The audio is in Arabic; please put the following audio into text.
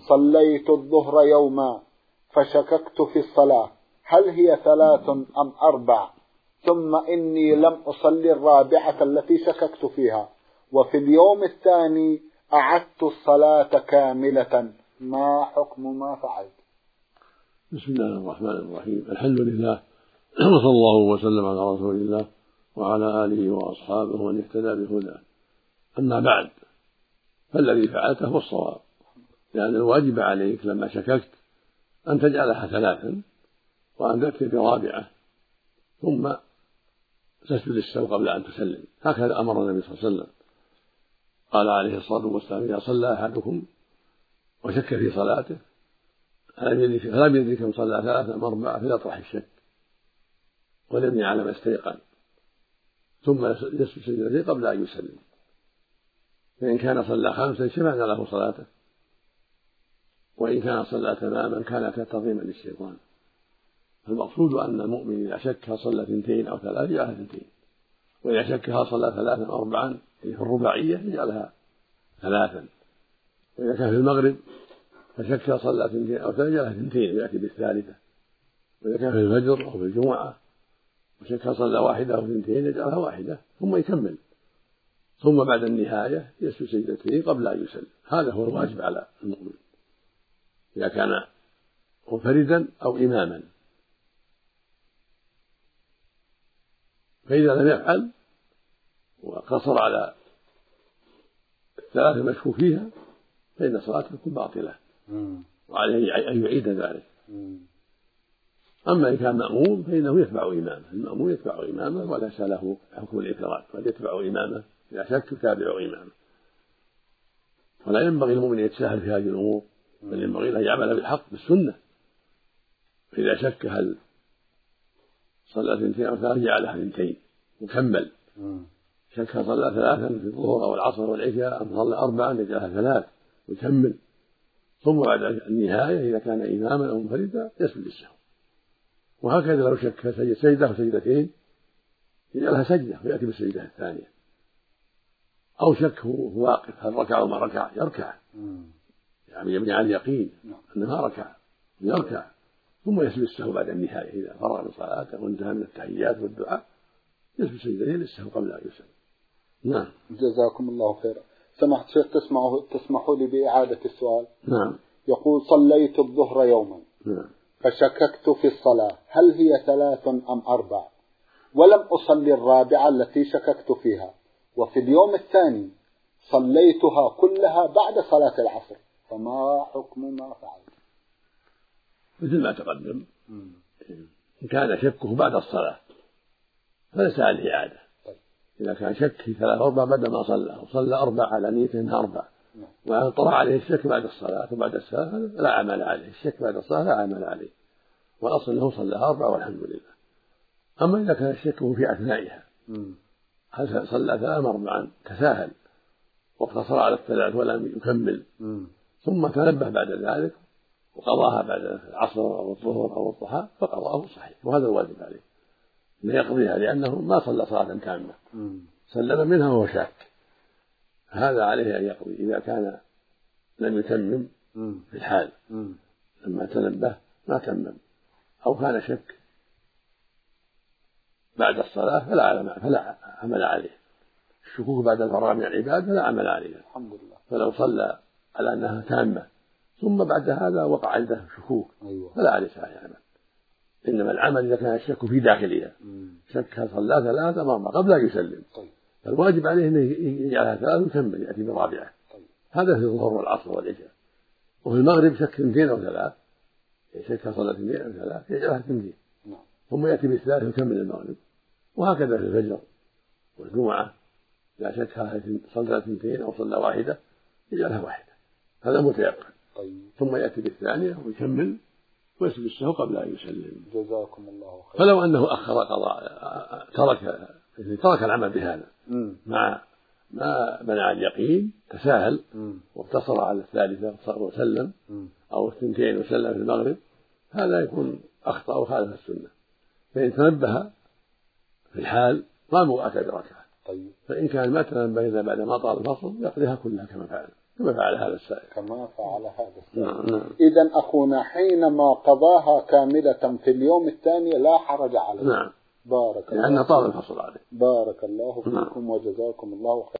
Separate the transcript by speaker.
Speaker 1: صليت الظهر يوما فشككت في الصلاة، هل هي 3 أم 4؟ ثم إني لم أصلي الرابعة التي شككت فيها، وفي اليوم الثاني أعدت الصلاة كاملة، ما حكم ما فعلت؟
Speaker 2: بسم الله الرحمن الرحيم. الحمد لله، وصلى الله وسلم على رسول الله وعلى آله وأصحابه ومن اهتدى بهداه. أما بعد، فالذي فعلته هو الصواب، لأن الواجب عليك لما شككت أن تجعلها 3 وأن تأتي برابعة ثم تسجد السهو قبل أن تسلم. هكذا أمر النبي صلى الله عليه وسلم، قال عليه الصلاة والسلام: إذا صلى أحدكم وشك في صلاته فلم يدرك كم صلى 3 أم 4 فليطرح الشك وليبني على ما استيقن، ثم يسجد سجدتين قبل أن يسلم. فإن كان صلى 5 شفعنا له صلاته، وإن كان صلى تماما كان كتعظيما للشيطان. المقصود أن المؤمن إذا شك صلى 2 أو 3 يجعلها 2، وإذا شكها صلى 3 أو 4 في الرباعية يجعلها 3، وإذا كان في المغرب فشك صلى 2 أو 3 يجعلها 2 ويأتي بالثالثة، وإذا كان في الفجر أو في الجمعة وشك صلى 1 أو 2 يجعلها 1 ثم يكمل، ثم بعد النهاية يسجد سجدتين قبل أن يسلم. هذا هو الواجب على المؤمن إذا كان منفردا أو إماما. فإذا لم يفعل وقصر على 3 المشكوك فيها فإن صلاته تكون باطلة، وعليه أن يعيد ذلك. أما إن كان مأموم فإنه يتبع إمامه، المأموم يتبع إمامه وليس له حكم الإفراد، بل يتبع إمامه، إذا شك يتابع إمامه. ولا ينبغي المؤمن أن يتساهل في هذه الأمور، بل ينبغي أن يعمل بالحق بالسنة. فإذا شك هل صلى 2 أو 3 جعلها 2 وكمل، شك صلى 3 في الظهر أو العصر والعشاء أم صلى 4 يجعلها 3 ويكمل، ثم بعد النهاية إذا كان إماما أو منفردا يسجد السهو. وهكذا لو شك سجدة أو سجدتين يجعلها سجدة ويأتي بالسجدة الثانية، أو شك هو واقف هل ركع أو ما ركع يركع، يعني يبني على اليقين أنه ركع يركع، ثم يسجد السهو بعد النهاية إذا فرغ من صلاته وانتهى من التحيات والدعاء يسجد سجدتين للسهو قبل أن يسلم. نعم.
Speaker 1: جزاكم الله خيرا. سمحت شيخ تسمحوا لي بإعادة السؤال؟
Speaker 2: نعم.
Speaker 1: يقول: صليت الظهر يوما فشككت في الصلاة، هل هي 3 أم 4؟ ولم أصلي الرابعة التي شككت فيها، وفي اليوم الثاني صليتها كلها بعد صلاة العصر، فما حكم ما فعلت؟
Speaker 2: مثل ما تقدم، إن كان شكه بعد الصلاة فليس عليه إعادة. إذا كان شك في 3 أو 4 بعد ما صلى 4 على نية أنها 4 وطرأ عليه الشك بعد الصلاة وبعد الصلاة لا عمل عليه، الشك بعد الصلاة لا عمل عليه، والأصل أنه صلى 4 والحمد لله. أما إذا كان الشك في أثنائها هل صلى 3 أم 4 تساهل واقتصر على 3 ولم يكمل، ثم تنبه بعد ذلك وقضاها بعد العصر أو الظهر أو الضحى فقضاه صحيح، وهذا الواجب عليه أن يقضيها، لأنه ما صلى صلاة تامة، سلم منها وهو شاك، هذا عليه أن يقضي إذا كان لم يتمم في الحال لما تنبه ما تمم، أو كان شك بعد الصلاة فلا عمل عليه. الشكوك بعد الفراغ من العبادة لا عمل عليه،
Speaker 1: الحمد لله.
Speaker 2: فلو صلى على أنها تامة ثم بعد هذا وقع عنده شكوك فلا عليه عمل، إنما العمل إذا كان الشك في داخلها، شك هل صلى 3 أم 4 قبل أن يسلم، فالواجب عليه أن يجعلها 3 ويكمل يأتي برابعة. هذا في الظهر والعصر والعشاء. وفي المغرب شك 2 أو 3، شك صلى 2 أو 3 يجعلها 2 ثم يأتي بالثالث ويكمل المغرب. وهكذا في الفجر والجمعة إذا شك صلى 2 أو صلى 1 يجعلها 1، هذا متيقن. ثم يأتي بالثانية ويكمل ويسجد السهو قبل أن يسلم.
Speaker 1: جزاكم الله خير.
Speaker 2: فلو أنه أخر قضاء ترك العمل بهذا مع ما منع اليقين تساهل واقتصر على الثالثة وسلم أو 2 وسلم في المغرب، هذا يكون أخطأ وخالف السنة. فإن تنبه في الحال قام وأتى بركعة، فإن كان ما تنبه إلا بعد ما طال الفصل يقضيها كلها كما فعل، كما فعل هذا السائل.
Speaker 1: كما فعل هذا السائل.
Speaker 2: نعم.
Speaker 1: إذن أخونا حينما قضاها كاملة في اليوم الثاني لا حرج عليه.
Speaker 2: نعم.
Speaker 1: بارك الله.
Speaker 2: لأن طال الفصل عليه.
Speaker 1: بارك الله فيكم وجزاكم الله خيرا.